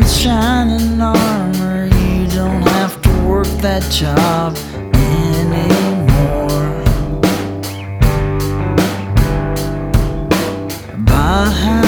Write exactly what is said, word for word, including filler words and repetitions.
with shining armor. You don't have to work that job